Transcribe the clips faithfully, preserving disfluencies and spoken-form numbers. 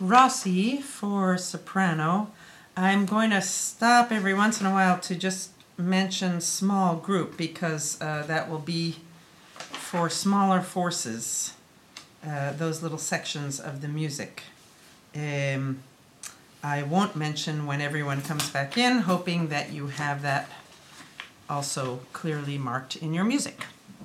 Rossi for soprano. I'm going to stop every once in a while to just mention small group because uh, that will be for smaller forces, uh, those little sections of the music. Um, I won't mention when everyone comes back in, hoping that you have that also clearly marked in your music.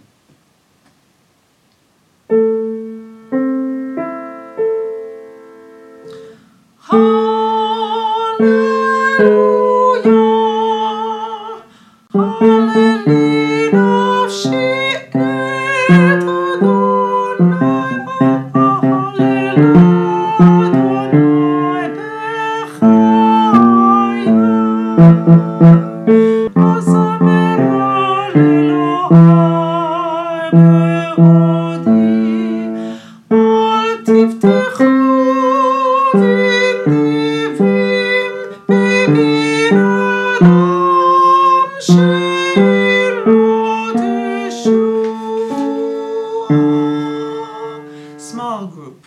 Small group.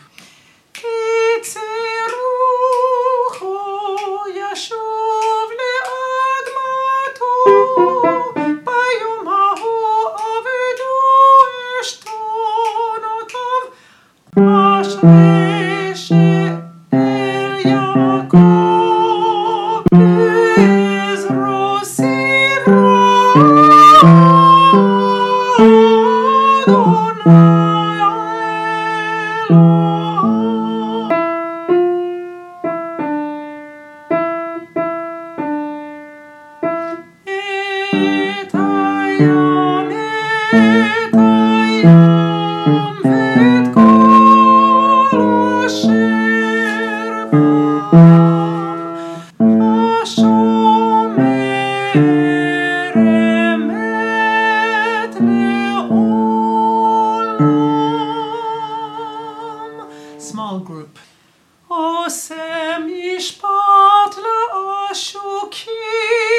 Small group. O se mishpat la ashuki